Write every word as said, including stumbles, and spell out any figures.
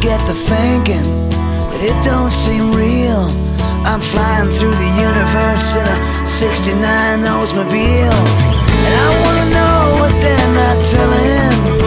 get to thinking that it don't seem real. I'm flying through the universe in a sixty-nine Oldsmobile, and I wanna know what they're not telling.